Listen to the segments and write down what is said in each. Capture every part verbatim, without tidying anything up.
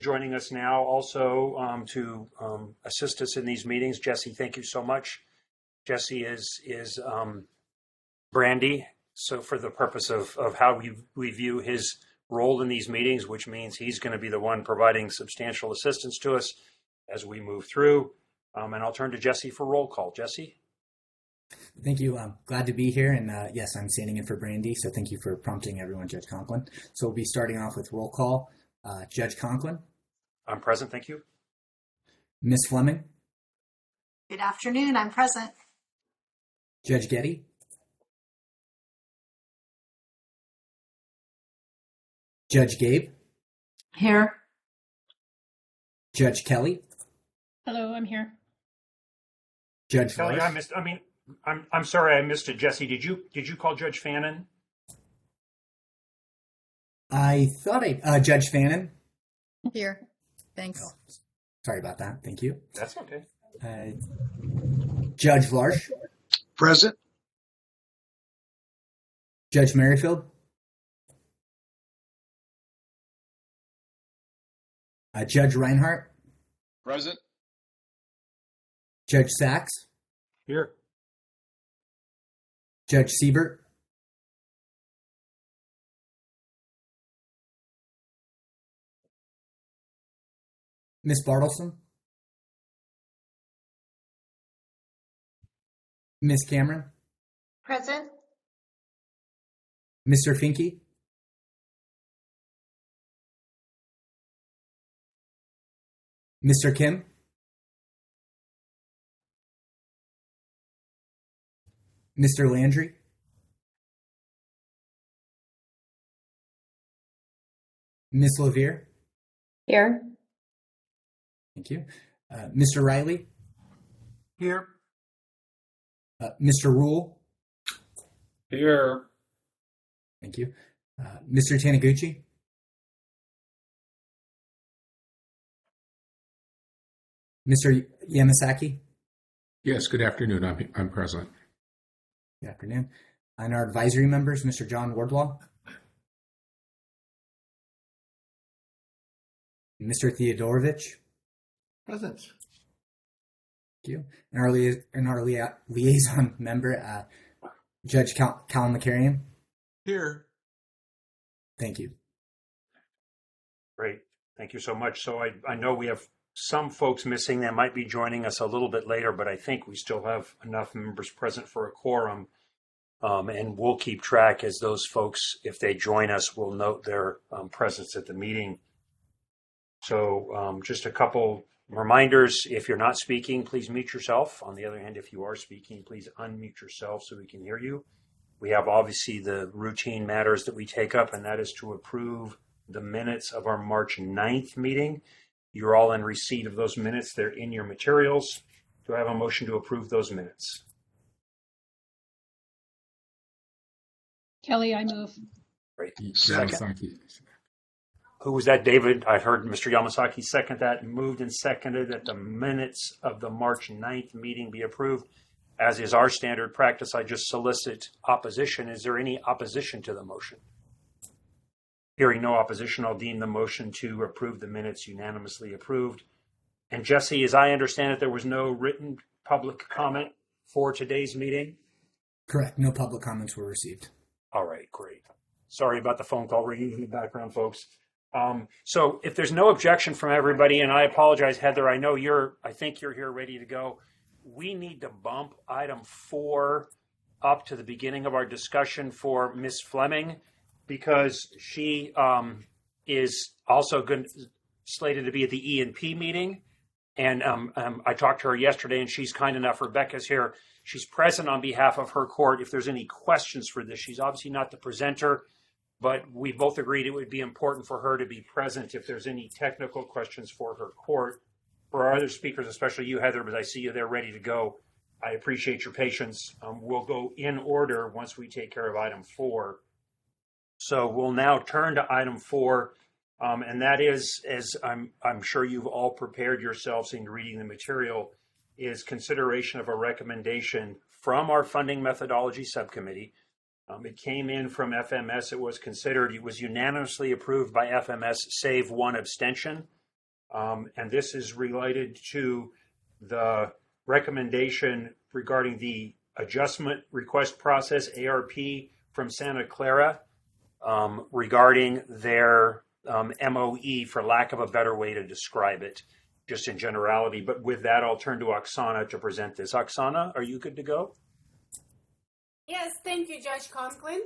joining us now also um, to um, assist us in these meetings. Jesse, thank you so much. Jesse is is um, Brandy. So for the purpose of, of how we, we view his role in these meetings, which means he's going to be the one providing substantial assistance to us as we move through. Um, and I'll turn to Jesse for roll call. Jesse? Thank you. I'm glad to be here. And uh, yes, I'm standing in for Brandy. So thank you for prompting everyone, Judge Conklin. So we'll be starting off with roll call. Uh, Judge Conklin? I'm present. Thank you. Miz Fleming? Good afternoon. I'm present. Judge Getty? Judge Gabe? Here. Judge Kelly? Hello, I'm here. Judge Kelly, Larsh? I missed. I mean, I'm I'm sorry I missed it. Jesse, did you did you call Judge Fannin? I thought I uh, Judge Fannin? Here. Thanks. Oh, sorry about that. Thank you. That's okay. Uh, Judge Larsh? Present. Judge Merrifield? Uh, Judge Reinhardt? Present. Judge Sachs? Here. Judge Siebert? Miz Bartleson? Miz Cameron? Present. Mister Finke? Mister Kim? Mister Landry? Miz Levere? Here. Thank you. Uh, Mister Riley? Here. Uh, Mister Rule? Here. Thank you. Uh, Mister Taniguchi? Mister Yamasaki? Yes, good afternoon. I'm, I'm present. Good afternoon. And our advisory members, Mister John Wardlaw? Mister Theodorovich? Present. Thank you. And our, lia- and our lia- liaison member, uh, Judge Cal- Cal McCarrion? Here. Thank you. Great. Thank you so much. So I, I know we have some folks missing that might be joining us a little bit later, but I think we still have enough members present for a quorum. Um, and we'll keep track as those folks, if they join us, we'll note their um, presence at the meeting. So um, just a couple reminders. If you're not speaking, please mute yourself. On the other hand, if you are speaking, please unmute yourself so we can hear you. We have obviously the routine matters that we take up, and that is to approve the minutes of our March ninth meeting. You're all in receipt of those minutes. They're in your materials. Do I have a motion to approve those minutes? Kelly, I move. Great. Second. Yamasaki. Who was that, David? I heard Mister Yamasaki second that. Moved and seconded that the minutes of the March ninth meeting be approved. As is our standard practice, I just solicit opposition. Is there any opposition to the motion? Hearing no opposition, I'll deem the motion to approve the minutes unanimously approved. And Jesse, as I understand it, there was no written public comment for today's meeting? Correct. No public comments were received. All right, great. Sorry about the phone call ringing in the background, folks. Um, so if there's no objection from everybody, and I apologize, Heather, I know you're, I think you're here ready to go. We need to bump item four up to the beginning of our discussion for Miz Fleming, because she um, is also good, slated to be at the E and P meeting. And um, um, I talked to her yesterday, and she's kind enough. Rebecca's here. She's present on behalf of her court. If there's any questions for this, she's obviously not the presenter, but we both agreed it would be important for her to be present if there's any technical questions for her court. For our other speakers, especially you, Heather, but I see you there ready to go. I appreciate your patience. Um, we'll go in order once we take care of item four. So we'll now turn to item four, um, and that is, as I'm, I'm sure you've all prepared yourselves in reading the material, is consideration of a recommendation from our funding methodology subcommittee. Um, it came in from F M S. It was considered, it was unanimously approved by F M S, save one abstention. Um, and this is related to the recommendation regarding the adjustment request process, A R P, from Santa Clara um, regarding their um, M O E, for lack of a better way to describe it, just in generality. But with that, I'll turn to Oksana to present this. Oksana, are you good to go? Yes, thank you, Judge Conklin.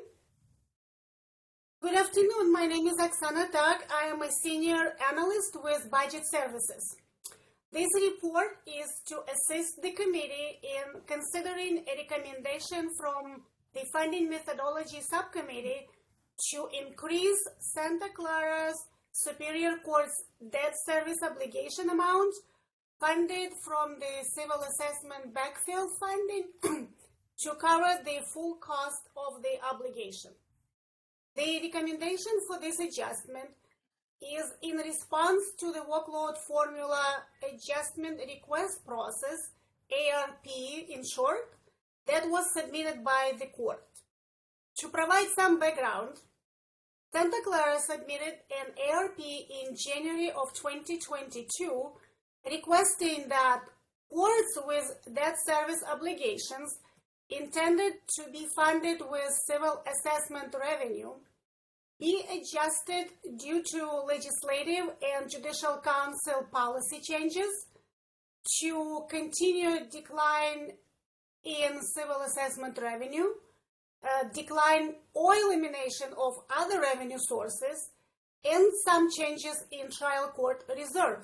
Good afternoon. My name is Oksana Tak. I am a senior analyst with Budget Services. This report is to assist the committee in considering a recommendation from the Funding Methodology Subcommittee to increase Santa Clara's Superior Court's debt service obligation amount funded from the Civil Assessment Backfill funding to cover the full cost of the obligation. The recommendation for this adjustment is in response to the workload formula adjustment request process, A R P in short, that was submitted by the court. To provide some background, Santa Clara submitted an A R P in January of twenty twenty-two requesting that courts with debt service obligations intended to be funded with civil assessment revenue be adjusted due to legislative and judicial council policy changes to continued decline in civil assessment revenue, uh, decline or elimination of other revenue sources, and some changes in trial court reserves.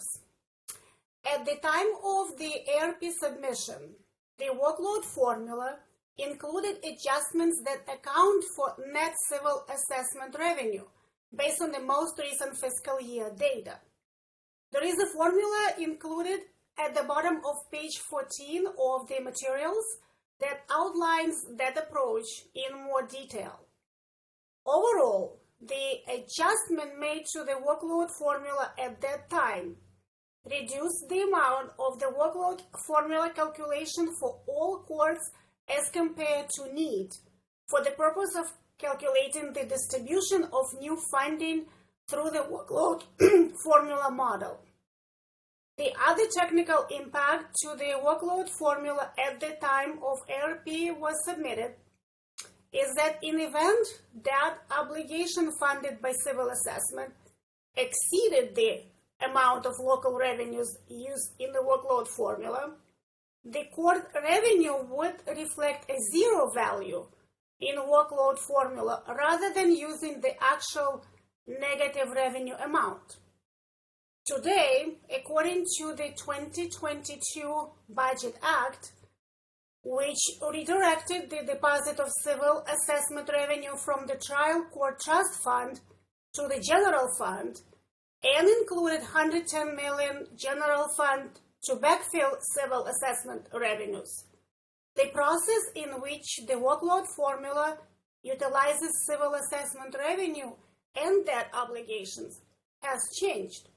At the time of the A R P submission, the workload formula included adjustments that account for net civil assessment revenue based on the most recent fiscal year data. There is a formula included at the bottom of page fourteen of the materials that outlines that approach in more detail. Overall, the adjustment made to the workload formula at that time reduced the amount of the workload formula calculation for all courts as compared to need for the purpose of calculating the distribution of new funding through the workload formula model. The other technical impact to the workload formula at the time of A R P was submitted is that in event that obligation funded by civil assessment exceeded the amount of local revenues used in the workload formula, the court revenue would reflect a zero value in workload formula rather than using the actual negative revenue amount. Today, according to the twenty twenty-two Budget Act, which redirected the deposit of civil assessment revenue from the trial court trust fund to the general fund and included one hundred ten million dollars general fund to backfill civil assessment revenues. The process in which the workload formula utilizes civil assessment revenue and debt obligations has changed.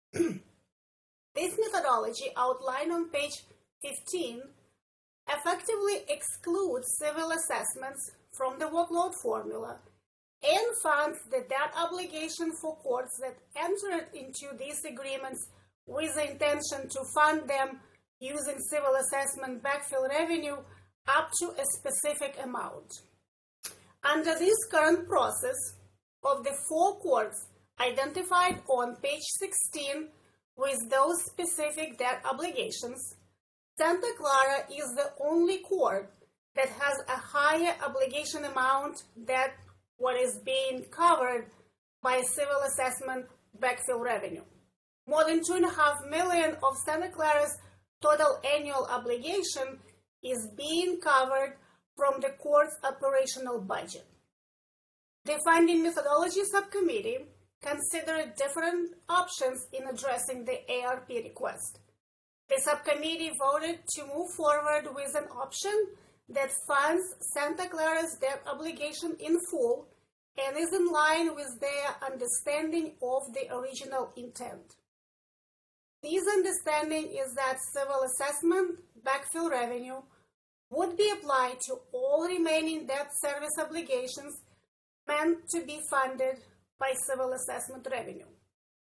This methodology outlined on page fifteen effectively excludes civil assessments from the workload formula and funds the debt obligation for courts that entered into these agreements with the intention to fund them using civil assessment backfill revenue up to a specific amount. Under this current process, of the four courts identified on page sixteen with those specific debt obligations, Santa Clara is the only court that has a higher obligation amount than what is being covered by civil assessment backfill revenue. More than two and a half million of Santa Clara's total annual obligation is being covered from the court's operational budget. The Funding Methodology Subcommittee considered different options in addressing the A R P request. The subcommittee voted to move forward with an option that funds Santa Clara's debt obligation in full and is in line with their understanding of the original intent. This understanding is that civil assessment backfill revenue would be applied to all remaining debt service obligations meant to be funded by civil assessment revenue.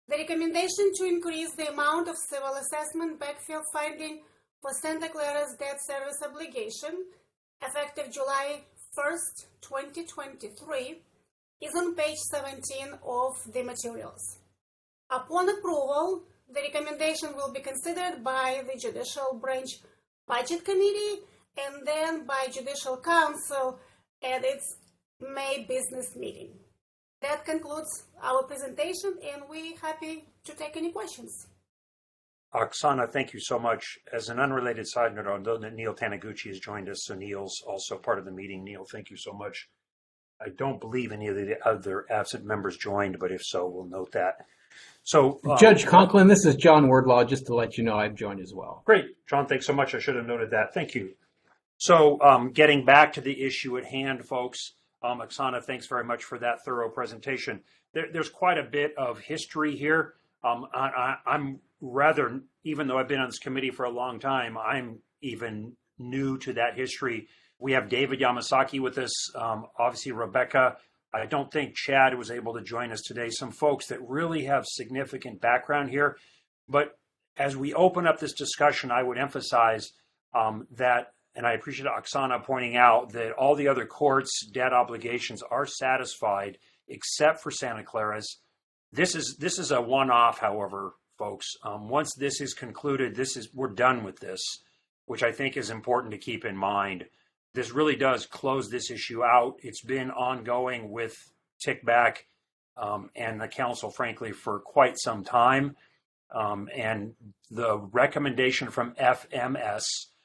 The recommendation to increase the amount of civil assessment backfill funding for Santa Clara's debt service obligation, effective July first, twenty twenty-three, is on page seventeen of the materials. Upon approval, the recommendation will be considered by the Judicial Branch Budget Committee and then by Judicial Council at its May business meeting. That concludes our presentation, and we're happy to take any questions. Oksana, thank you so much. As an unrelated side note, I know that Neil Taniguchi has joined us, so Neil's also part of the meeting. Neil, thank you so much. I don't believe any of the other absent members joined, but if so, we'll note that. So, um, Judge Conklin, this is John Wardlaw, just to let you know I've joined as well. Great. John, thanks so much. I should have noted that. Thank you. So um, getting back to the issue at hand, folks, um, Oksana, thanks very much for that thorough presentation. There, there's quite a bit of history here. Um, I, I, I'm rather, even though I've been on this committee for a long time, I'm even new to that history. We have David Yamasaki with us, um, obviously Rebecca. I don't think Chad was able to join us today. Some folks that really have significant background here. But as we open up this discussion, I would emphasize um, that, and I appreciate Oksana pointing out that all the other courts' debt obligations are satisfied except for Santa Clara's. This is this is a one-off, however, folks. Um, once this is concluded, this is we're done with this, which I think is important to keep in mind. This really does close this issue out. It's been ongoing with Tickback um, and the council, frankly, for quite some time. Um, and the recommendation from F M S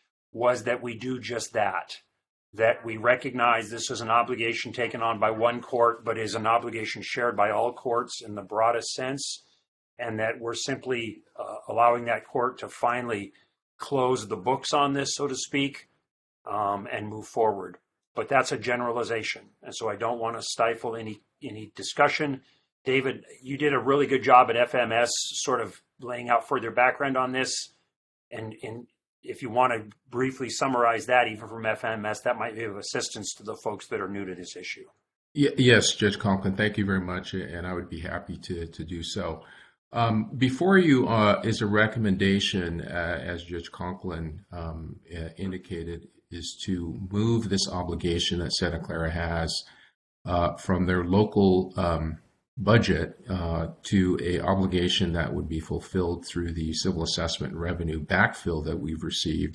was that we do just that, that we recognize this is an obligation taken on by one court, but is an obligation shared by all courts in the broadest sense, and that we're simply uh, allowing that court to finally close the books on this, so to speak, um, and move forward. But that's a generalization, and so I don't want to stifle any any discussion. David, you did a really good job at F M S sort of laying out further background on this, and, and if you want to briefly summarize that, even from F M S, that might be of assistance to the folks that are new to this issue. Yes, Judge Conklin, thank you very much, and I would be happy to, to do so. Um, before you uh, is a recommendation, uh, as Judge Conklin um, uh, indicated, is to move this obligation that Santa Clara has uh, from their local um, budget uh, to a obligation that would be fulfilled through the civil assessment revenue backfill that we've received.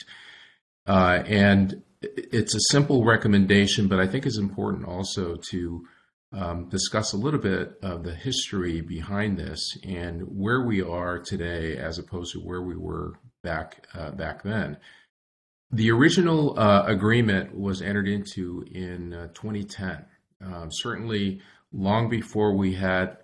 Uh, and it's a simple recommendation, but I think it's important also to um, discuss a little bit of the history behind this and where we are today as opposed to where we were back uh, back then. The original uh, agreement was entered into in uh, twenty ten, um, certainly long before we had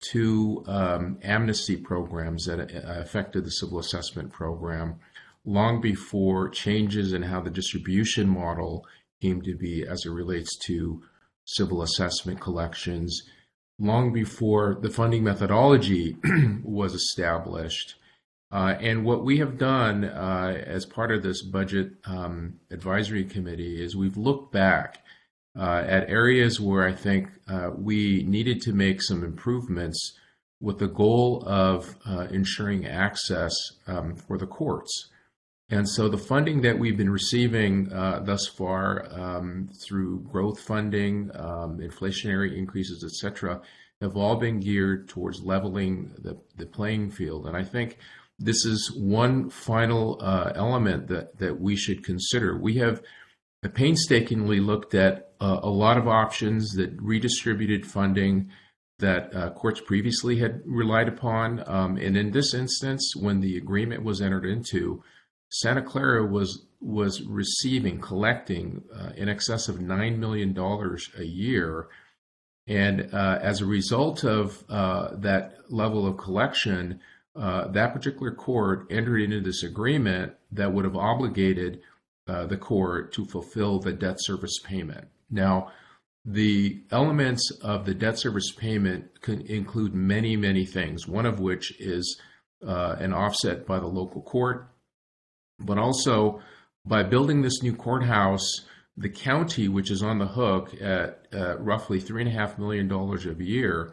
two um, amnesty programs that affected the civil assessment program, long before changes in how the distribution model came to be as it relates to civil assessment collections, long before the funding methodology was established. Uh, and what we have done uh, as part of this budget um, advisory committee is we've looked back uh, at areas where I think uh, we needed to make some improvements with the goal of uh, ensuring access um, for the courts. And so the funding that we've been receiving uh, thus far um, through growth funding, um, inflationary increases, et cetera, have all been geared towards leveling the, the playing field. And I think this is one final uh, element that, that we should consider. We have painstakingly looked at uh, a lot of options that redistributed funding that uh, courts previously had relied upon. Um, and in this instance, when the agreement was entered into, Santa Clara was was receiving, collecting uh, in excess of nine million dollars a year. And uh, as a result of uh, that level of collection, uh, that particular court entered into this agreement that would have obligated uh, the court to fulfill the debt service payment. Now, the elements of the debt service payment can include many, many things, one of which is uh, an offset by the local court, but also by building this new courthouse, the county, which is on the hook at uh, roughly three and a half million dollars a year,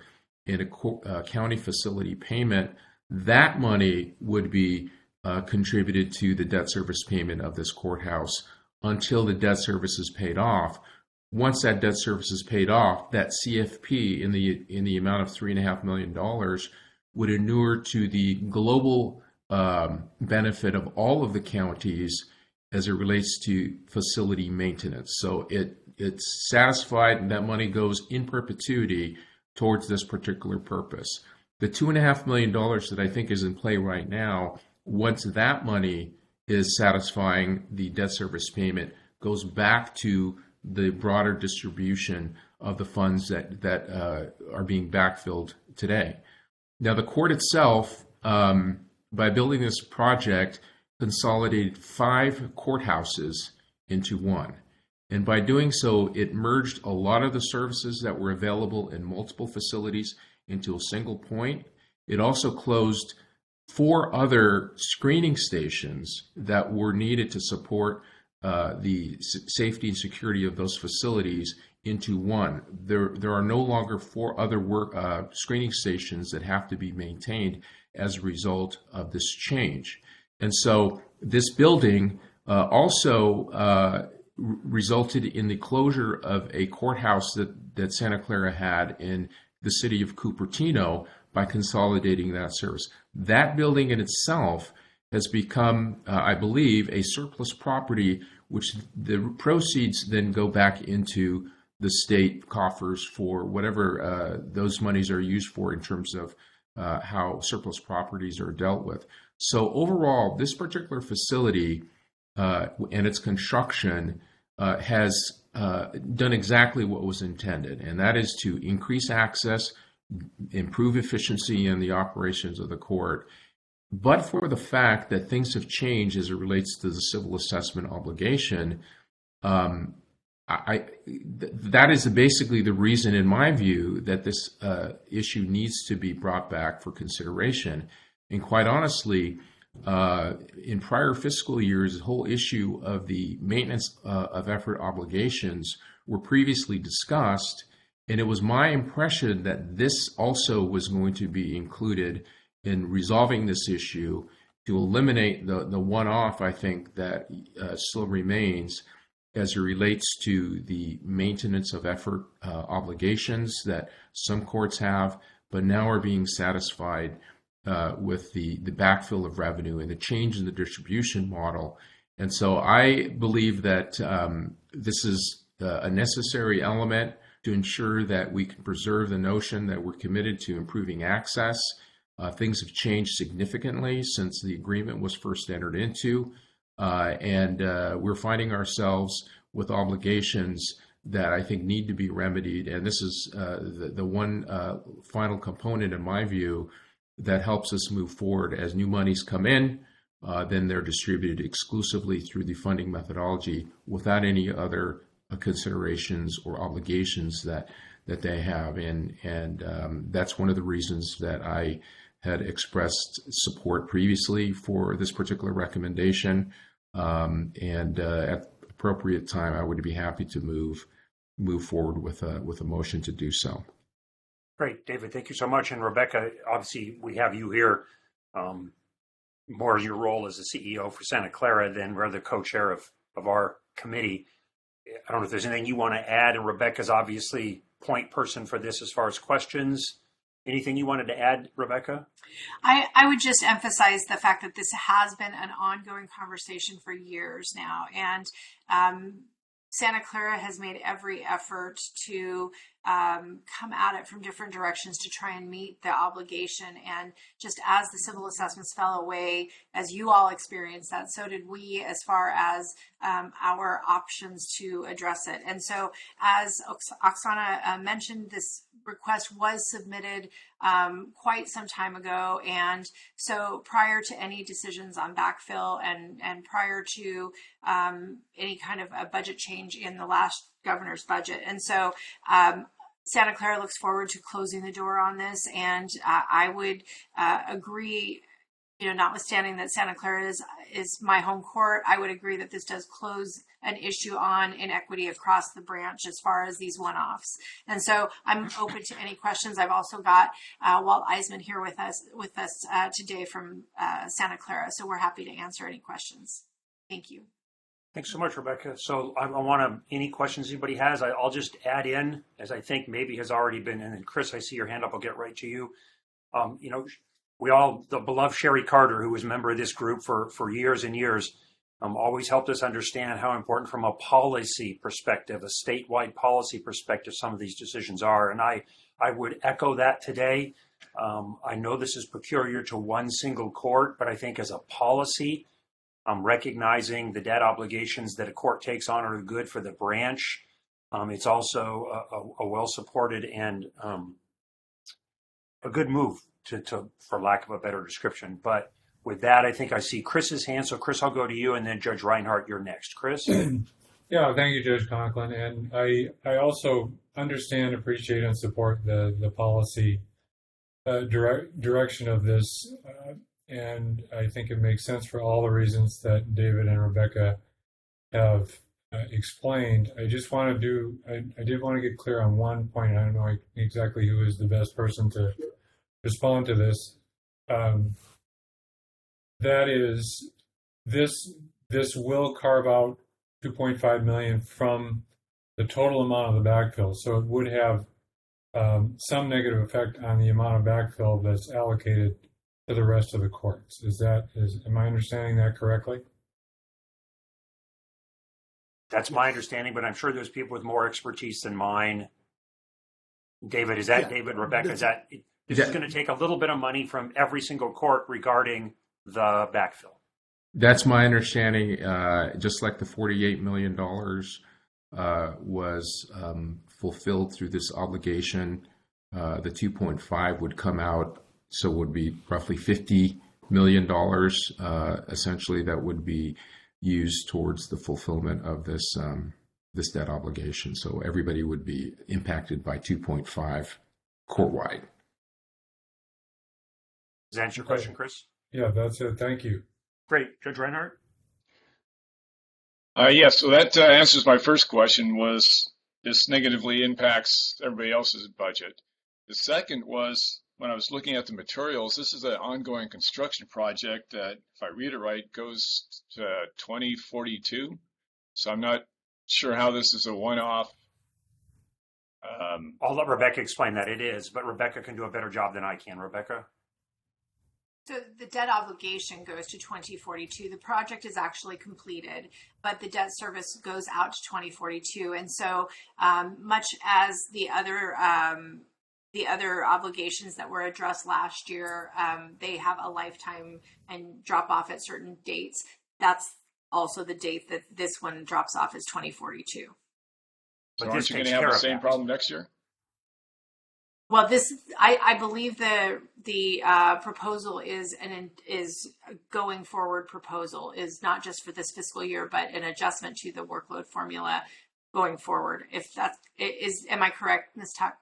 in a co- uh, county facility payment, that money would be uh, contributed to the debt service payment of this courthouse until the debt service is paid off. Once that debt service is paid off, that C F P in the in the amount of three and a half million dollars would inure to the global um, benefit of all of the counties as it relates to facility maintenance. So it it's satisfied, and that money goes in perpetuity towards this particular purpose. The two and a half million dollars that I think is in play right now, once that money is satisfying the debt service payment, goes back to the broader distribution of the funds that that uh, are being backfilled today. Now, the court itself, um, by building this project, consolidated five courthouses into one. And by doing so, it merged a lot of the services that were available in multiple facilities into a single point. It also closed four other screening stations that were needed to support uh, the s- safety and security of those facilities into one. There, there are no longer four other work, uh, screening stations that have to be maintained as a result of this change. And so this building uh, also uh, r- resulted in the closure of a courthouse that, that Santa Clara had in the city of Cupertino by consolidating that service. That building in itself has become, uh, I believe, a surplus property, which the proceeds then go back into the state coffers for whatever uh, those monies are used for in terms of uh, how surplus properties are dealt with. So overall, this particular facility uh, and its construction uh, has uh, done exactly what was intended, and that is to increase access, improve efficiency in the operations of the court. But for the fact that things have changed as it relates to the civil assessment obligation, um, I, th- that is basically the reason, in my view, that this uh, issue needs to be brought back for consideration. And quite honestly, uh, in prior fiscal years, the whole issue of the maintenance uh, of effort obligations were previously discussed, and it was my impression that this also was going to be included in resolving this issue to eliminate the, the one-off, I think, that uh, still remains as it relates to the maintenance of effort uh, obligations that some courts have, but now are being satisfied uh, with the, the backfill of revenue and the change in the distribution model. And so I believe that um, this is uh, a necessary element to ensure that we can preserve the notion that we're committed to improving access. Uh, things have changed significantly since the agreement was first entered into, uh, and uh, we're finding ourselves with obligations that I think need to be remedied. And this is uh, the, the one uh, final component, in my view, that helps us move forward. As new monies come in, uh, then they're distributed exclusively through the funding methodology without any other uh, considerations or obligations that that they have. And, and um, that's one of the reasons that I had expressed support previously for this particular recommendation, um, and uh, at appropriate time, I would be happy to move move forward with a with a motion to do so. Great, David. Thank you so much. And Rebecca, obviously, we have you here um, more your role as the C E O for Santa Clara than rather co-chair of of our committee. I don't know if there's anything you want to add. And Rebecca's obviously point person for this as far as questions. Anything you wanted to add, Rebecca? I, I would just emphasize the fact that this has been an ongoing conversation for years now. And um, Santa Clara has made every effort to um, come at it from different directions to try and meet the obligation. And just as the civil assessments fell away, as you all experienced that, so did we as far as um, our options to address it. And so as Oks- Oksana uh, mentioned, this request was submitted um, quite some time ago. And so prior to any decisions on backfill and, and prior to um, any kind of a budget change in the last governor's budget. And so um, Santa Clara looks forward to closing the door on this. And uh, I would uh, agree you know, notwithstanding that Santa Clara is is my home court, I would agree that this does close an issue on inequity across the branch as far as these one-offs. And so I'm open to any questions. I've also got uh, Walt Eisman here with us with us uh, today from uh, Santa Clara, so we're happy to answer any questions. Thank you. Thanks so much, Rebecca. So I, I want to, any questions anybody has, I, I'll just add in, as I think maybe has already been, and then Chris, I see your hand up, I'll get right to you. Um, you know, we all, the beloved Sherry Carter, who was a member of this group for, for years and years, um, always helped us understand how important from a policy perspective, a statewide policy perspective, some of these decisions are. And I, I would echo that today. Um, I know this is peculiar to one single court, but I think as a policy, Um, recognizing the debt obligations that a court takes on are good for the branch. Um, it's also a, a, a well-supported and um, a good move, to, to, for lack of a better description. But with that, I think I see Chris's hand. So Chris, I'll go to you, and then Judge Reinhardt, you're next. Chris? Yeah, thank you, Judge Conklin. And I, I also understand, appreciate, and support the, the policy uh, direct, direction of this. Uh, And I think it makes sense for all the reasons that David and Rebecca have uh, explained. I just want to do, I, I did want to get clear on one point. I don't know exactly who is the best person to respond to this. Um, that is, this this will carve out two point five million dollars from the total amount of the backfill. So it would have um, some negative effect on the amount of backfill that's allocated to the rest of the courts. Is that, is, am I understanding that correctly? That's my understanding, but I'm sure there's people with more expertise than mine. David, is that, Yeah. David, Rebecca, is that, this Yeah. is going to take a little bit of money from every single court regarding the backfill? That's my understanding. Uh, just like the forty-eight million dollars uh, was um, fulfilled through this obligation, uh, the two point five would come out. So it would be roughly fifty million dollars, uh, essentially, that would be used towards the fulfillment of this um, this debt obligation. So everybody would be impacted by two point five court-wide. Does that answer your question, Chris? Yeah, that's it. Thank you. Great. Judge Reinhardt? Uh, yes, so that uh, answers my first question, was this negatively impacts everybody else's budget. The second was, when I was looking at the materials, this is an ongoing construction project that, if I read it right, goes to twenty forty-two. So I'm not sure how this is a one-off. Um, I'll let Rebecca explain that. It is, but Rebecca can do a better job than I can. Rebecca? So the debt obligation goes to twenty forty-two. The project is actually completed, but the debt service goes out to twenty forty-two. And so um, much as the other um, the other obligations that were addressed last year, um, they have a lifetime and drop off at certain dates. That's also the date that this one drops off is twenty forty-two. so But aren't this you going takes to have care the of same that. problem next year? Well, this I, I believe the the uh, proposal is an is a going forward proposal, is not just for this fiscal year, but an adjustment to the workload formula going forward. If that is, am I correct, Miz Tuck?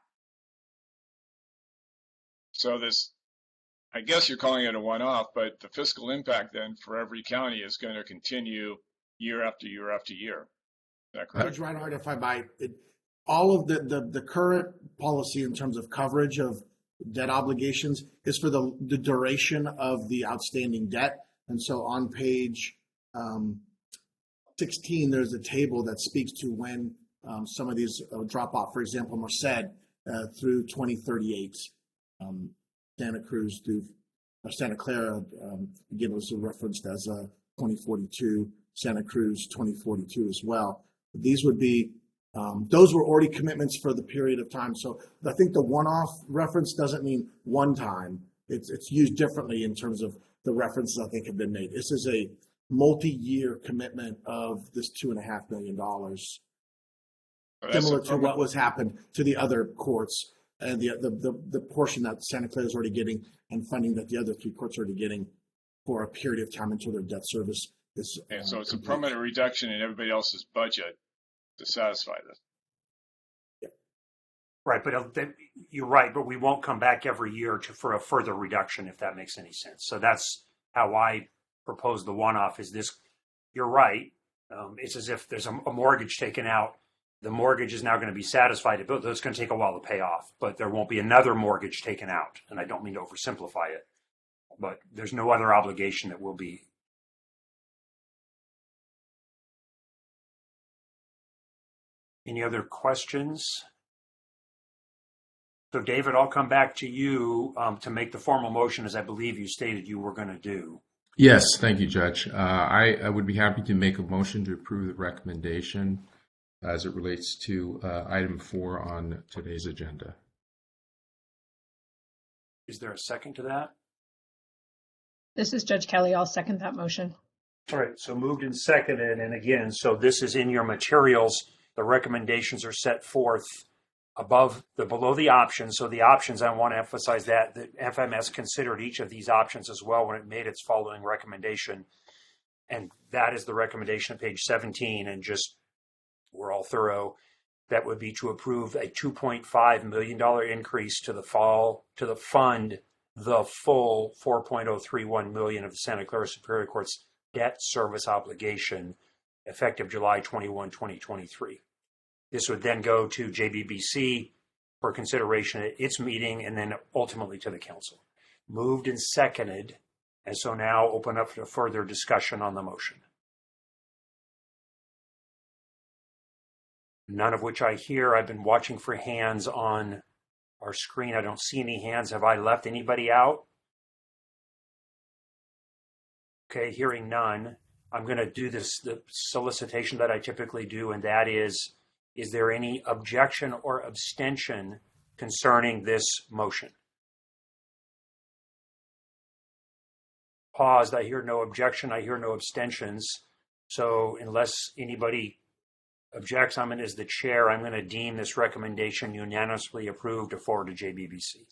So this, I guess you're calling it a one-off, but the fiscal impact then for every county is going to continue year after year after year. Is that correct? Judge Reinhardt, if I might, it, all of the, the, the current policy in terms of coverage of debt obligations is for the, the duration of the outstanding debt. And so on page um, sixteen, there's a table that speaks to when um, some of these uh, drop off. For example, Merced uh, through twenty thirty-eight. Um, Santa Cruz through uh, Santa Clara, um, again, was referenced as uh, twenty forty-two, Santa Cruz twenty forty-two as well. These would be, um, those were already commitments for the period of time. So I think the one-off reference doesn't mean one time. It's, it's used differently in terms of the references I think have been made. This is a multi-year commitment of this two and a half million dollars, So that's similar a to what was happened to the other courts. And the, the the the portion that Santa Clara is already getting and funding that the other three courts are already getting for a period of time until their debt service is. And uh, so it's a complete. permanent reduction in everybody else's budget to satisfy this. Right, but uh, they- you're right, but we won't come back every year to, for a further reduction, if that makes any sense. So that's how I propose the one-off is this. You're right. Um, it's as if there's a, a mortgage taken out. The mortgage is now going to be satisfied, but it's going to take a while to pay off. But there won't be another mortgage taken out. And I don't mean to oversimplify it, but there's no other obligation that will be. Any other questions? So, David, I'll come back to you um, to make the formal motion, as I believe you stated you were going to do. Yes, thank you, Judge. Uh, I, I would be happy to make a motion to approve the recommendation as it relates to uh, item four on today's agenda. Is there a second to that? This is Judge Kelly. I'll second that motion. All right, so moved and seconded. And again, so this is in your materials. The recommendations are set forth above the below the options. So the options, I want to emphasize that the F M S considered each of these options as well when it made its following recommendation. And that is the recommendation at page seventeen. And just, we're all thorough. That would be to approve a two point five million dollars increase to the fall, to the fund, the full four point oh three one million dollars of the Santa Clara Superior Court's debt service obligation effective July twenty-first, twenty twenty-three. This would then go to J B B C for consideration at its meeting and then ultimately to the council. Moved and seconded. And so now open up for further discussion on the motion. None of which I hear. I've been watching for hands on our screen. I don't see any hands. Have I left anybody out? Okay, hearing none. I'm going to do this, the solicitation that I typically do, and that is, is there any objection or abstention concerning this motion? Paused. I hear no objection. I hear no abstentions. So unless anybody objects, I'm in as the chair. I'm going to deem this recommendation unanimously approved to forward to J B B C.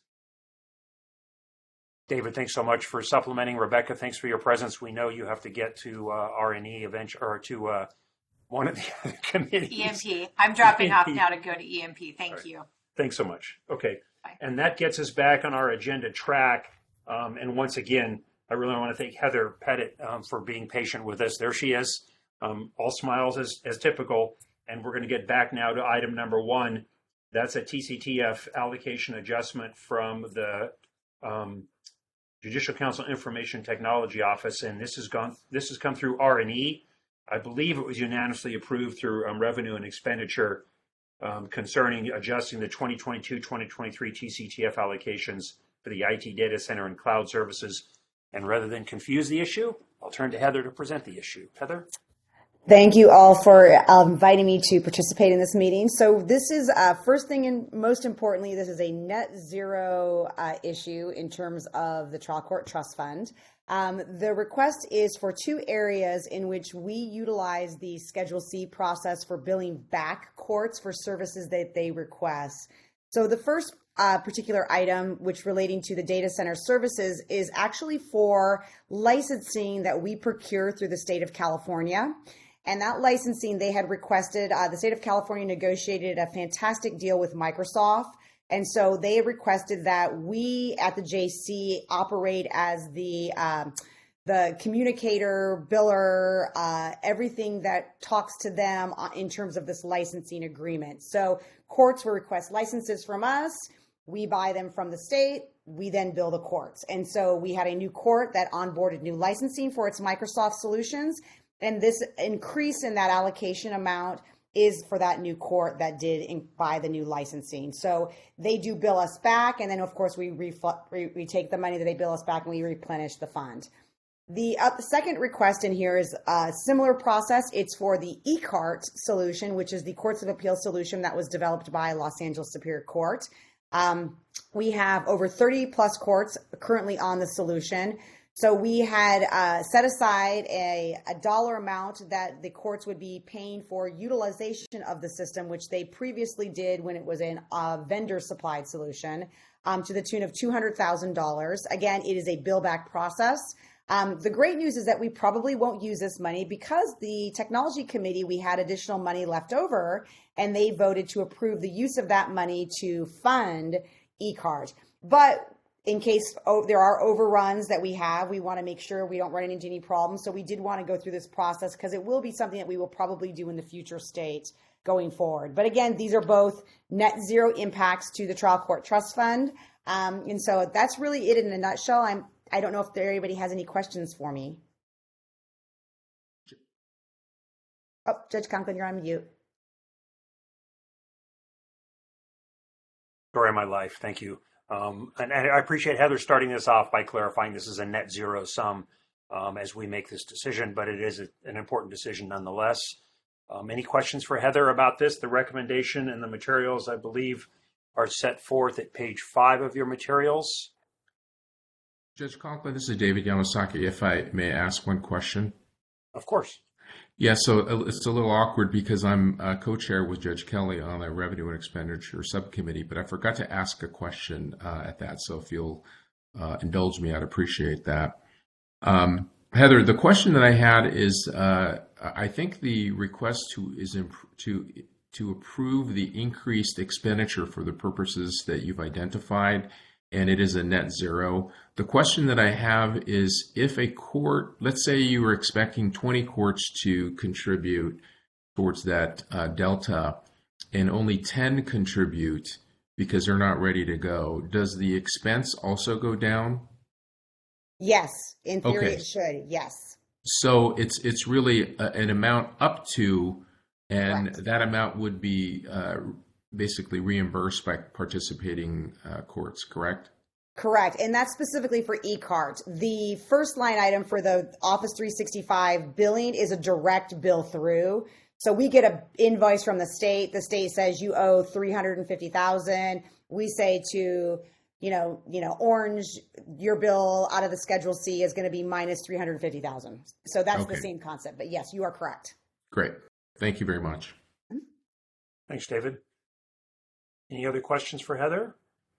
David, thanks so much for supplementing. Rebecca, thanks for your presence. We know you have to get to uh, R and E eventually, or to uh, one of the other committees. E M P. I'm dropping E M P. off now to go to E M P. Thank Right. you. Thanks so much. Okay. Bye. And that gets us back on our agenda track. Um, and once again, I really want to thank Heather Pettit um, for being patient with us. There she is, um, all smiles as, as typical. And we're going to get back now to item number one. That's a T C T F allocation adjustment from the um, Judicial Council Information Technology Office. And this has gone. This has come through R and E. I believe it was unanimously approved through um, Revenue and Expenditure um, concerning adjusting the twenty twenty-two twenty twenty-three T C T F allocations for the I T data center and cloud services. And rather than confuse the issue, I'll turn to Heather to present the issue. Heather? Thank you all for um, inviting me to participate in this meeting. So this is, uh, first thing and most importantly, this is a net zero uh, issue in terms of the trial court trust fund. Um, the request is for two areas in which we utilize the Schedule C process for billing back courts for services that they request. So the first uh, particular item, which relating to the data center services, is actually for licensing that we procure through the state of California. And that licensing they had requested, uh, the state of California negotiated a fantastic deal with Microsoft. And so they requested that we at the J C operate as the um, the communicator, biller, uh, everything that talks to them in terms of this licensing agreement. So courts will request licenses from us. We buy them from the state. We then bill the courts. And so we had a new court that onboarded new licensing for its Microsoft solutions. And this increase in that allocation amount is for that new court that did in, buy the new licensing. So they do bill us back. And then, of course, we, refl- we, we take the money that they bill us back and we replenish the fund. The, uh, the second request in here is a similar process. It's for the E C A R T solution, which is the Courts of Appeal solution that was developed by Los Angeles Superior Court. Um, we have over thirty plus courts currently on the solution. So we had uh, set aside a, a dollar amount that the courts would be paying for utilization of the system, which they previously did when it was a uh, vendor-supplied solution, um, to the tune of two hundred thousand dollars. Again, it is a bill-back process. Um, the great news is that we probably won't use this money because the technology committee, we had additional money left over, and they voted to approve the use of that money to fund E C A R T. But in case oh, there are overruns that we have, we want to make sure we don't run into any problems. So we did want to go through this process because it will be something that we will probably do in the future state going forward. But again, these are both net zero impacts to the trial court trust fund. Um, and so that's really it in a nutshell. I'm, I don't know if there, anybody has any questions for me. Oh, Judge Conklin, you're on mute. Story of my life. Thank you. Um, and, and I appreciate Heather starting this off by clarifying this is a net zero sum um, as we make this decision, but it is a, an important decision nonetheless. Um, any questions for Heather about this? The recommendation and the materials, I believe, are set forth at page five of your materials. Judge Conklin, this is David Yamasaki. If I may ask one question. Of course. Yeah, so it's a little awkward because I'm uh, co-chair with Judge Kelly on the Revenue and Expenditure Subcommittee, but I forgot to ask a question uh, at that. So if you'll uh, indulge me, I'd appreciate that. Um, Heather, the question that I had is, uh, I think the request to is imp- to to approve the increased expenditure for the purposes that you've identified, and it is a net zero. The question that I have is, if a court, let's say you were expecting twenty courts to contribute towards that uh, delta, and only ten contribute because they're not ready to go, does the expense also go down? Yes, in theory Okay. it should, yes. So it's it's really a, an amount up to, and Correct. that amount would be uh, basically reimbursed by participating uh, courts, correct? Correct. And that's specifically for eCart. The first line item for the Office three sixty-five billing is a direct bill through. So we get an invoice from the state. The state says you owe three hundred fifty thousand dollars. We say to, you know, you know, Orange, your bill out of the Schedule C is going to be minus three hundred fifty thousand dollars. So that's Okay. the same concept. But yes, you are correct. Great. Thank you very much. Thanks, David. Any other questions for Heather?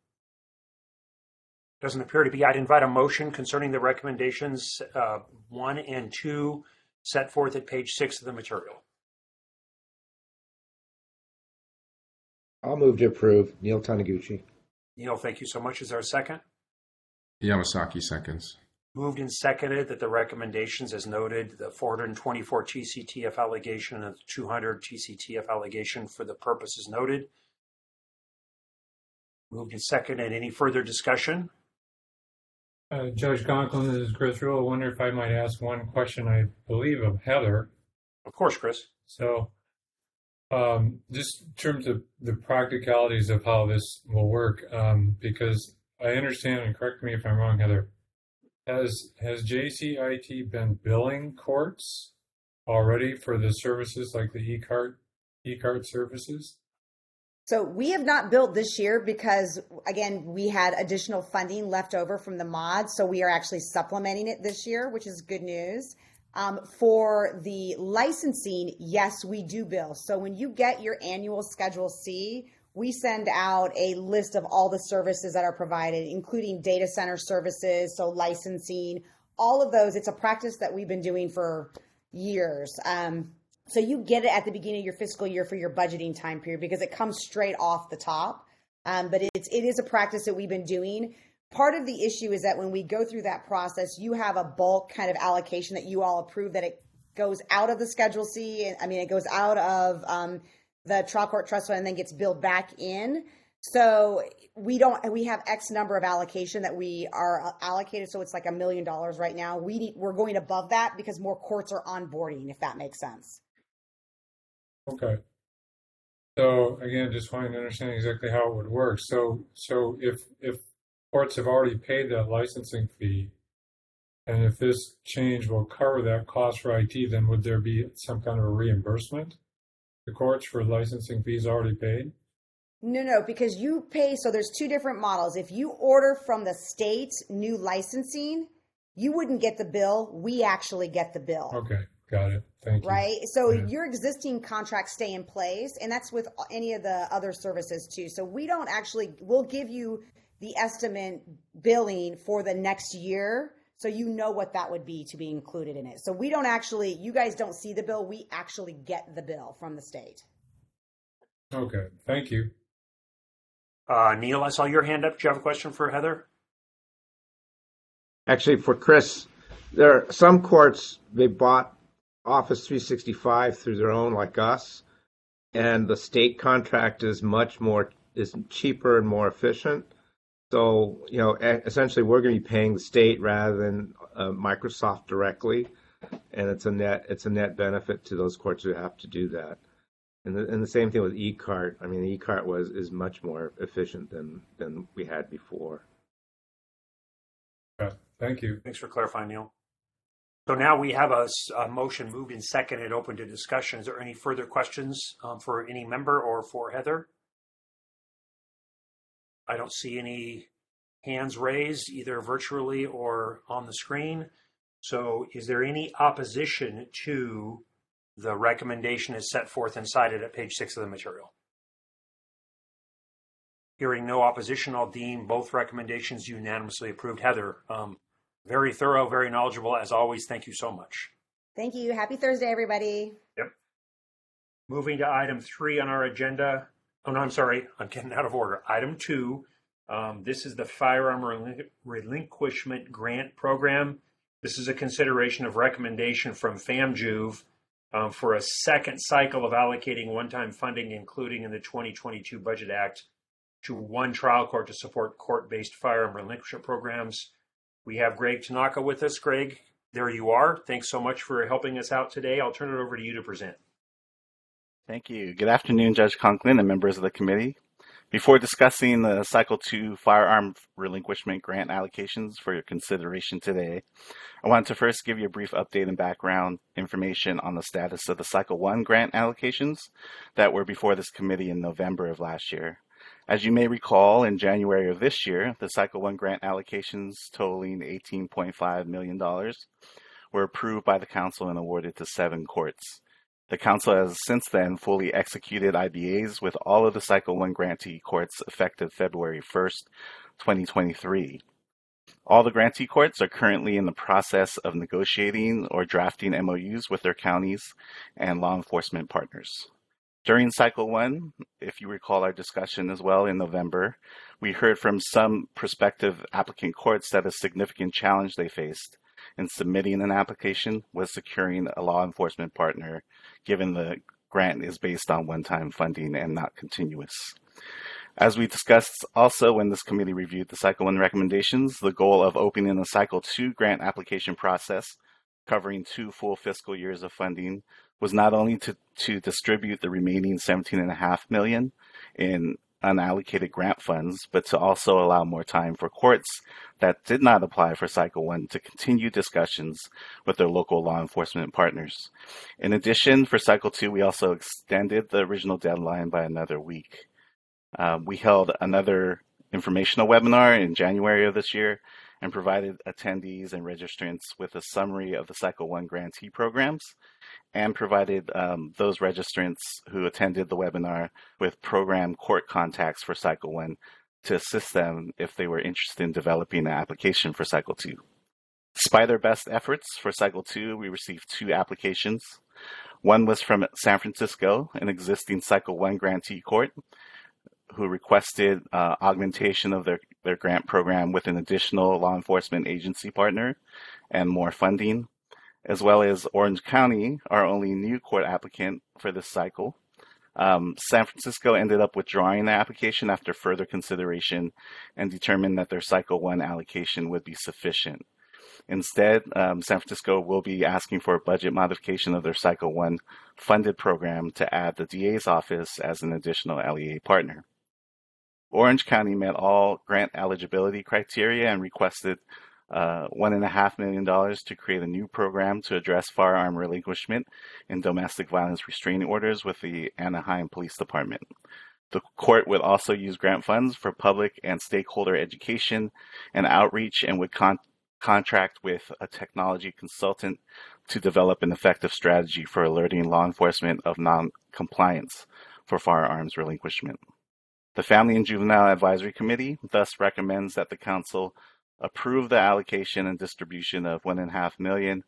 Doesn't appear to be. I'd invite a motion concerning the recommendations uh, one and two set forth at page six of the material. I'll move to approve. Neil Taniguchi. Neil, thank you so much. Is there a second? Yamasaki seconds. Moved and seconded that the recommendations as noted, the four hundred twenty-four T C T F allegation and the two hundred T C T F allegation for the purposes noted. Moved and seconded. Any further discussion? Uh, Judge Conklin, this is Chris Rule. I wonder if I might ask one question, I believe, of Heather. Of course, Chris. So, um, just in terms of the practicalities of how this will work, um, because I understand, and correct me if I'm wrong, Heather, has has J C I T been billing courts already for the services like the eCart eCart services? So we have not built this year because, again, we had additional funding left over from the mod. So we are actually supplementing it this year, which is good news. Um, for the licensing, yes, we do bill. So when you get your annual Schedule C, we send out a list of all the services that are provided, including data center services, so licensing, all of those. It's a practice that we've been doing for years. Um, So you get it at the beginning of your fiscal year for your budgeting time period because it comes straight off the top. Um, but it's, it is a practice that we've been doing. Part of the issue is that when we go through that process, you have a bulk kind of allocation that you all approve that it goes out of the Schedule C. And I mean, it goes out of um, the trial court trust fund and then gets billed back in. So we don't, we have X number of allocation that we are allocated. So it's like a million dollars right now. We need, we're going above that because more courts are onboarding, if that makes sense. Okay. So again, just wanting to understand exactly how it would work. So, so if if courts have already paid that licensing fee, and if this change will cover that cost for I T, then would there be some kind of a reimbursement to courts for licensing fees already paid? No, no, because you pay. So there's two different models. If you order from the state new licensing, you wouldn't get the bill. We actually get the bill. Okay. Got it. Thank you. Right. So Yeah. your existing contracts stay in place, and that's with any of the other services too. So we don't actually, we'll give you the estimate billing for the next year. So you know what that would be to be included in it. So we don't actually, you guys don't see the bill. We actually get the bill from the state. Okay. Thank you. Uh, Neil, I saw your hand up. Do you have a question for Heather? Actually, for Chris, there are some courts, they bought Office three sixty-five through their own, like us, and the state contract is much more, is cheaper and more efficient. So, you know, e- essentially we're going to be paying the state rather than uh, Microsoft directly, and it's a net, it's a net benefit to those courts who have to do that. And the, and the same thing with eCart. I mean, the eCart was is much more efficient than than we had before. Yeah, thank you. Thanks for clarifying, Neil. So now we have a, s- a motion moved and seconded, open to discussion. Is there any further questions um, for any member or for Heather? I don't see any hands raised, either virtually or on the screen. So is there any opposition to the recommendation as set forth and cited at page six of the material? Hearing no opposition, I'll deem both recommendations unanimously approved. Heather, um, very thorough, very knowledgeable, as always. Thank you so much. Thank you. Happy Thursday, everybody. Yep. Moving to item three on our agenda. Oh, no, I'm sorry. I'm getting out of order. Item two. Um, this is the Firearm Relin- Relinquishment Grant Program. This is a consideration of recommendation from FAMJUV um, for a second cycle of allocating one-time funding, including in the twenty twenty-two Budget Act, to one trial court to support court-based firearm relinquishment programs. We have Greg Tanaka with us. Greg, there you are. Thanks so much for helping us out today. I'll turn it over to you to present. Thank you. Good afternoon, Judge Conklin and members of the committee. Before discussing the Cycle two Firearm Relinquishment Grant allocations for your consideration today, I want to first give you a brief update and background information on the status of the Cycle one grant allocations that were before this committee in November of last year. As you may recall, in January of this year, the Cycle one grant allocations totaling eighteen point five million dollars were approved by the Council and awarded to seven courts. The Council has since then fully executed I B As with all of the Cycle one grantee courts effective February first, twenty twenty-three. All the grantee courts are currently in the process of negotiating or drafting M O Us with their counties and law enforcement partners. During Cycle one, if you recall our discussion as well in November, we heard from some prospective applicant courts that a significant challenge they faced in submitting an application was securing a law enforcement partner, given the grant is based on one-time funding and not continuous. As we discussed also when this committee reviewed the Cycle one recommendations, the goal of opening a Cycle two grant application process covering two full fiscal years of funding was not only to, to distribute the remaining seventeen point five million dollars in unallocated grant funds, but to also allow more time for courts that did not apply for Cycle one to continue discussions with their local law enforcement partners. In addition, for Cycle two, we also extended the original deadline by another week. Uh, we held another informational webinar in January of this year and provided attendees and registrants with a summary of the Cycle one grantee programs, and provided um, those registrants who attended the webinar with program court contacts for Cycle one to assist them if they were interested in developing an application for Cycle two. Despite our best efforts for Cycle two, we received two applications. One was from San Francisco, an existing Cycle one grantee court, who requested uh, augmentation of their, their grant program with an additional law enforcement agency partner and more funding, as well as Orange County, our only new court applicant for this cycle. Um, San Francisco ended up withdrawing the application after further consideration and determined that their Cycle one allocation would be sufficient. Instead, um, San Francisco will be asking for a budget modification of their Cycle one funded program to add the D A's office as an additional L E A partner. Orange County met all grant eligibility criteria and requested uh, one and a half million dollars to create a new program to address firearm relinquishment and domestic violence restraining orders with the Anaheim Police Department. The court would also use grant funds for public and stakeholder education and outreach, and would con- contract with a technology consultant to develop an effective strategy for alerting law enforcement of non-compliance for firearms relinquishment. The Family and Juvenile Advisory Committee thus recommends that the Council approve the allocation and distribution of one and a half million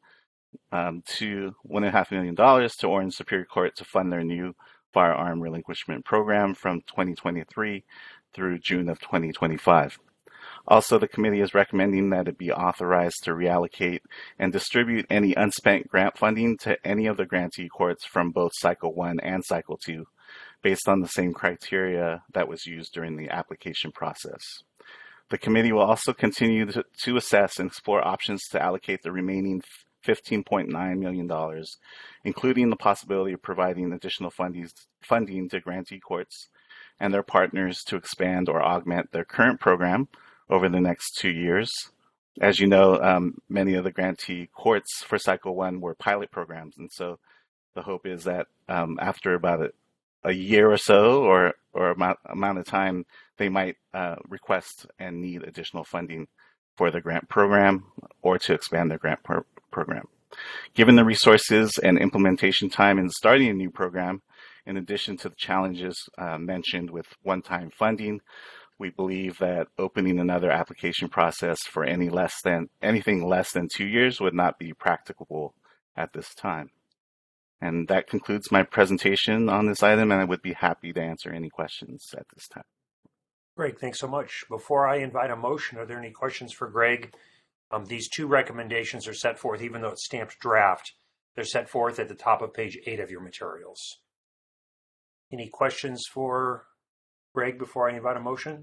um, to one and a half million dollars to Orange Superior Court to fund their new firearm relinquishment program from twenty twenty-three through June of twenty twenty-five. Also, the committee is recommending that it be authorized to reallocate and distribute any unspent grant funding to any of the grantee courts from both Cycle one and Cycle two, based on the same criteria that was used during the application process. The committee will also continue to, to assess and explore options to allocate the remaining fifteen point nine million dollars, including the possibility of providing additional funding, funding to grantee courts and their partners to expand or augment their current program over the next two years. As you know, um, many of the grantee courts for Cycle one were pilot programs, and so the hope is that um, after about a, a year or so, or or amount, amount of time, they might uh, request and need additional funding for the grant program or to expand their grant pro program. Given the resources and implementation time in starting a new program, in addition to the challenges uh, mentioned with one-time funding, we believe that opening another application process for any less than anything less than two years would not be practicable at this time. And that concludes my presentation on this item, and I would be happy to answer any questions at this time. Great, thanks so much. Before I invite a motion, are there any questions for Greg? Um, these two recommendations are set forth, even though it's stamped draft, they're set forth at the top of page eight of your materials. Any questions for Greg before I invite a motion?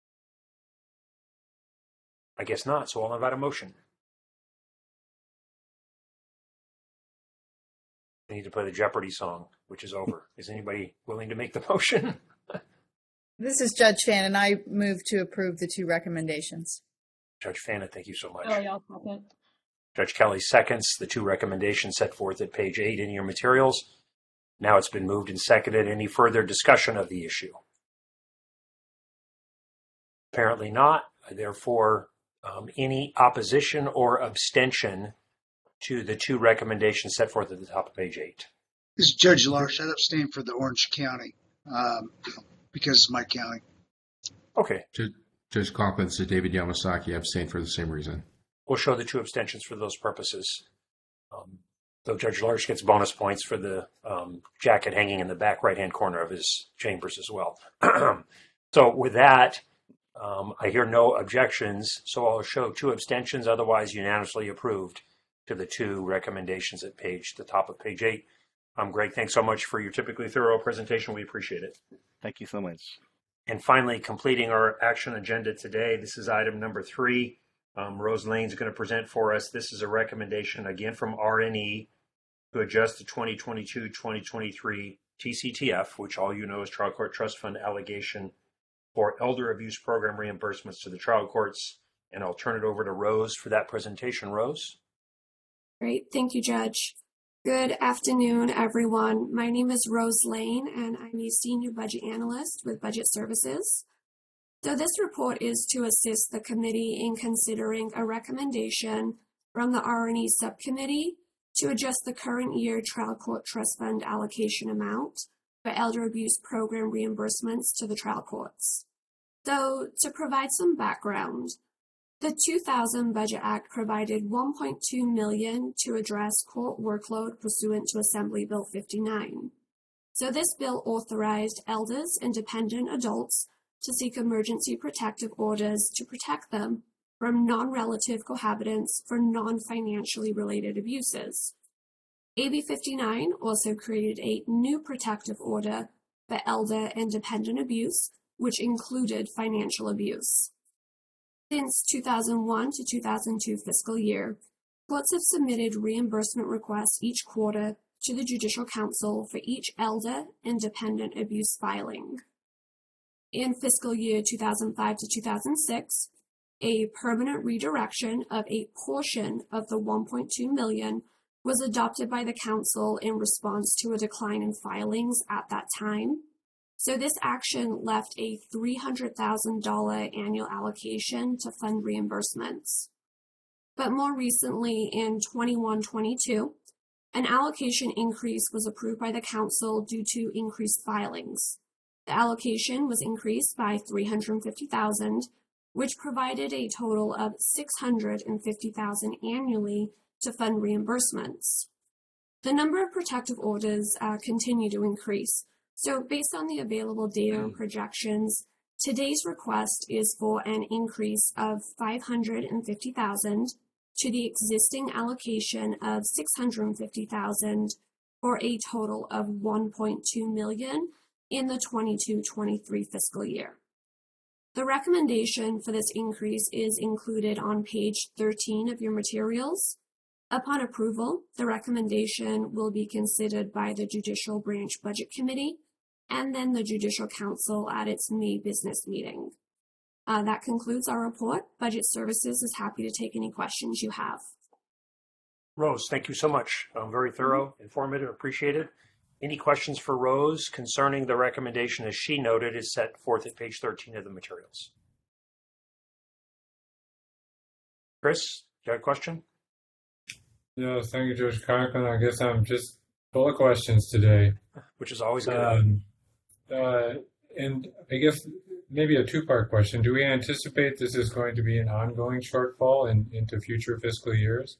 I guess not, so I'll invite a motion. I need to play the Jeopardy song, which is over. Is anybody willing to make the motion? This is Judge Fannin. I move to approve the two recommendations. Judge Fannin, thank you so much. Kelly, I'll second. Judge Kelly seconds the two recommendations set forth at page eight in your materials. Now it's been moved and seconded. Any further discussion of the issue? Apparently not. Therefore, um, any opposition or abstention to the two recommendations set forth at the top of page eight? This is Judge Larsh. I'd abstain for the Orange County um, because it's my county. Okay. Judge, Judge Conklin, so David Yamasaki abstained for the same reason. We'll show the two abstentions for those purposes. Um, though Judge Larsh gets bonus points for the um, jacket hanging in the back right-hand corner of his chambers as well. So with that, um, I hear no objections, so I'll show two abstentions, otherwise unanimously approved to the two recommendations at page, the top of page eight. Um, Greg, thanks so much for your typically thorough presentation. We appreciate it. Thank you so much. And finally, completing our action agenda today, this is item number three. Um, Rose Lane's going to present for us. This is a recommendation, again, from R N E to adjust the twenty twenty-two twenty twenty-three T C T F, which all you know is Trial Court Trust Fund allegation for elder abuse program reimbursements to the trial courts. And I'll turn it over to Rose for that presentation. Rose? Great. Thank you, Judge. Good afternoon, everyone. My name is Rose Lane, and I'm a senior budget analyst with Budget Services. So this report is to assist the committee in considering a recommendation from the R and E subcommittee to adjust the current year trial court trust fund allocation amount for elder abuse program reimbursements to the trial courts. So to provide some background, the two thousand Budget Act provided one point two million dollars to address court workload pursuant to Assembly Bill fifty-nine. So this bill authorized elders and dependent adults to seek emergency protective orders to protect them from non-relative cohabitants for non-financially related abuses. A B fifty-nine also created a new protective order for elder and dependent abuse, which included financial abuse. Since two thousand one to two thousand two fiscal year, courts have submitted reimbursement requests each quarter to the Judicial Council for each elder and dependent abuse filing. In fiscal year two thousand five to two thousand six, a permanent redirection of a portion of the one point two million dollars was adopted by the Council in response to a decline in filings at that time. So this action left a three hundred thousand dollars annual allocation to fund reimbursements. But more recently, in twenty-one twenty-two, an allocation increase was approved by the Council due to increased filings. The allocation was increased by three hundred fifty thousand dollars, which provided a total of six hundred fifty thousand dollars annually to fund reimbursements. The number of protective orders uh, continue to increase. So based on the available data and projections, Today's request is for an increase of five hundred fifty thousand dollars to the existing allocation of six hundred fifty thousand dollars for a total of one point two million dollars in the twenty-two twenty-three fiscal year. The recommendation for this increase is included on page thirteen of your materials. Upon approval, the recommendation will be considered by the Judicial Branch Budget Committee and then the Judicial Council at its May business meeting. Uh, that concludes our report. Budget Services is happy to take any questions you have. Rose, thank you so much. Um, very thorough, informative, appreciated. Any questions for Rose concerning the recommendation as she noted is set forth at page thirteen of the materials? Chris, you got a question? No, thank you, Judge Conklin. I guess I'm just full of questions today. Which is always good. Um, uh, and I guess maybe a two-part question. Do we anticipate this is going to be an ongoing shortfall in, into future fiscal years?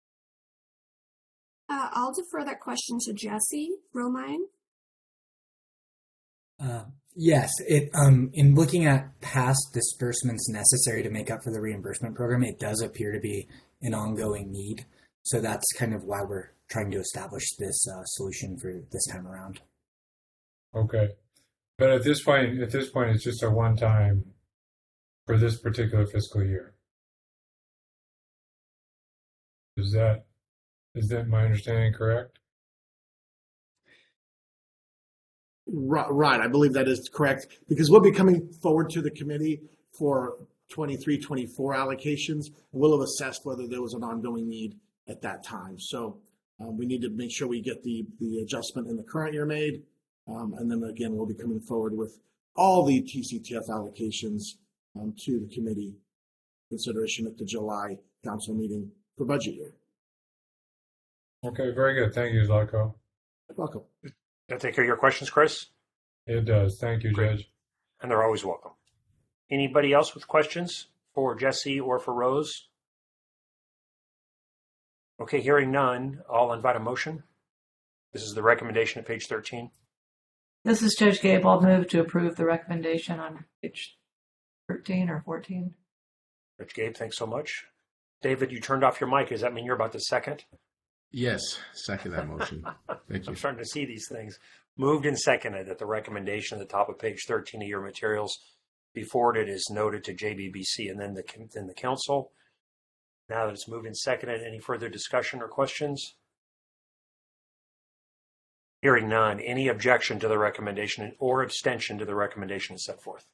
Uh, I'll defer that question to Jesse Romine. Uh, yes, it um, in looking at past disbursements necessary to make up for the reimbursement program, it does appear to be an ongoing need. So that's kind of why we're trying to establish this uh, solution for this time around. Okay, but at this point, at this point, it's just a one-time for this particular fiscal year. Is that is that my understanding correct? Right, right. I believe that is correct because we'll be coming forward to the committee for twenty-three twenty-four allocations. We'll have assessed whether there was an ongoing need at that time. So um, we need to make sure we get the, the adjustment in the current year made. Um, and then again, we'll be coming forward with all the T C T F allocations um, to the committee consideration at the July council meeting for budget year. Okay, very good. Thank you, Zlatko. Welcome. That take care of your questions, Chris? It does. Thank you, Great. Judge. And they're always welcome. Anybody else with questions for Jesse or for Rose? Okay, hearing none, I'll invite a motion. This is the recommendation at page thirteen. This is Judge Gabe. I'll move to approve the recommendation on page thirteen or fourteen. Judge Gabe, thanks so much. David, you turned off your mic. Does that mean you're about to second? Yes, second that motion. Thank you. I'm starting to see these things. Moved and seconded that the recommendation at the top of page thirteen of your materials be forwarded as noted to J B B C and then the, then the council. Now that it's moved and seconded, any further discussion or questions? Hearing none, any objection to the recommendation or abstention to the recommendation is set forth?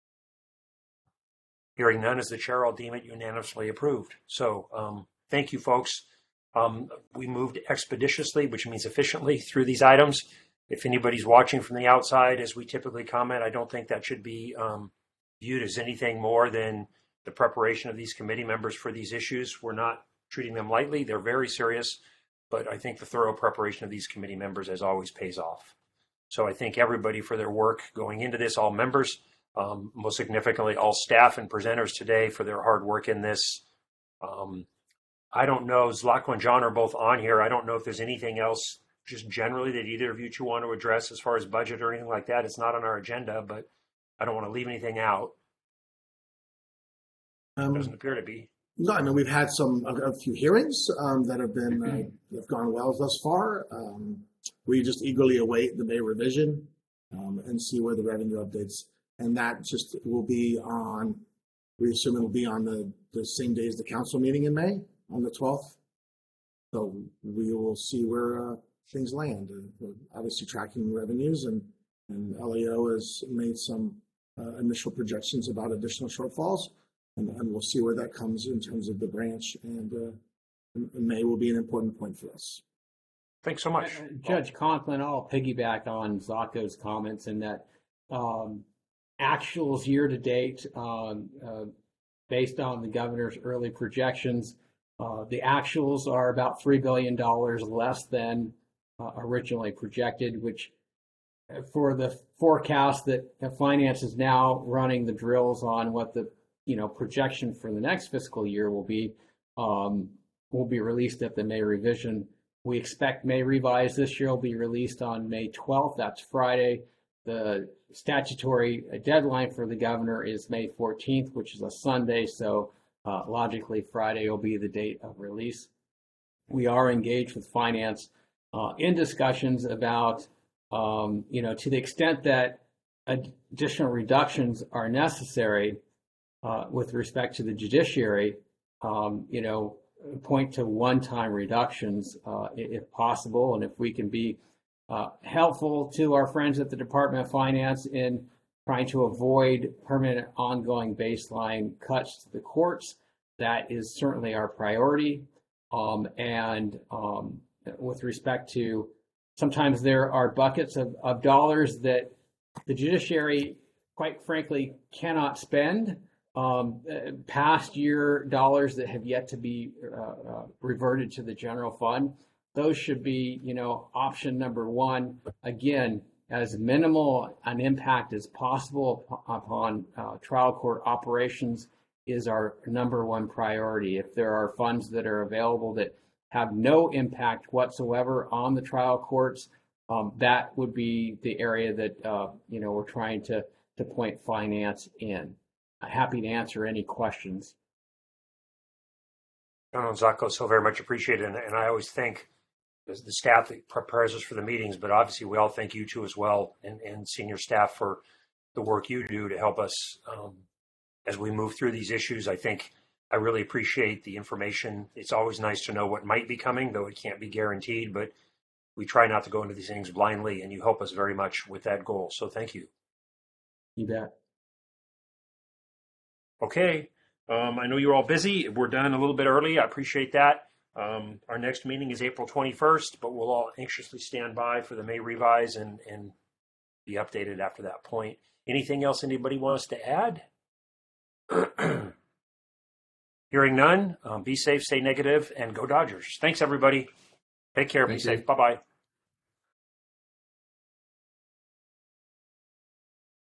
Hearing none, as the chair, I'll deem it unanimously approved. So um, thank you, folks. Um, we moved expeditiously, which means efficiently, through these items. If anybody's watching from the outside, as we typically comment, I don't think that should be um, viewed as anything more than the preparation of these committee members for these issues. We're not treating them lightly. They're very serious, but I think the thorough preparation of these committee members, as always, pays off. So I thank everybody for their work going into this, all members, um, most significantly, all staff and presenters today for their hard work in this. Um, I don't know, Zlatko and John are both on here. I don't know if there's anything else just generally that either of you two want to address as far as budget or anything like that. It's not on our agenda, but I don't want to leave anything out. Um, Doesn't appear to be. No, I mean, we've had some, a, a few hearings um, that have been, uh, have gone well thus far. Um, we just eagerly await the May revision um, and see where the revenue updates, and that just will be on, we assume it will be on the, the same day as the council meeting in May, on the twelfth. So we will see where uh, things land. Uh, we're obviously tracking revenues, and, and L A O has made some uh, initial projections about additional shortfalls. And, and we'll see where that comes in terms of the branch, and uh, May will be an important point for us. Thanks so much. Uh, Judge Conklin, I'll piggyback on Zlatko's comments in that um, actuals year to date, um, uh, based on the governor's early projections, uh, the actuals are about three billion dollars less than uh, originally projected, which for the forecast that finance is now running the drills on what the you know, projection for the next fiscal year will be, um, will be released at the May revision. We expect May revise this year will be released on May twelfth. That's Friday. the statutory deadline for the governor is May fourteenth, which is a Sunday, so uh, logically Friday will be the date of release. We are engaged with finance uh, in discussions about, um, you know, to the extent that additional reductions are necessary uh, with respect to the judiciary, um, you know, point to one-time reductions uh, if possible, and if we can be uh, helpful to our friends at the Department of Finance in trying to avoid permanent ongoing baseline cuts to the courts, that is certainly our priority. Um, and um, with respect to, sometimes there are buckets of, of dollars that the judiciary, quite frankly, cannot spend. Um, past year dollars that have yet to be uh, uh, reverted to the general fund, those should be, you know, option number one. Again, as minimal an impact as possible upon uh, trial court operations is our number one priority. If there are funds that are available that have no impact whatsoever on the trial courts, um, that would be the area that uh, you know we're trying to to point finance in. Happy to answer any questions. No, no, Zaco, so very much appreciated. And, and I always thank the, the staff that prepares us for the meetings, but obviously we all thank you too as well, and, and senior staff for the work you do to help us um, as we move through these issues. I think I really appreciate the information. It's always nice to know what might be coming, though it can't be guaranteed, but we try not to go into these things blindly, and you help us very much with that goal. So thank you. You bet. Okay. Um, I know you're all busy. We're done a little bit early. I appreciate that. Um, our next meeting is April twenty-first, but we'll all anxiously stand by for the May revise and, and be updated after that point. Anything else anybody wants to add? Hearing none, um, be safe, stay negative, and go Dodgers. Thanks, everybody. Take care. Thank be you. safe. Bye-bye.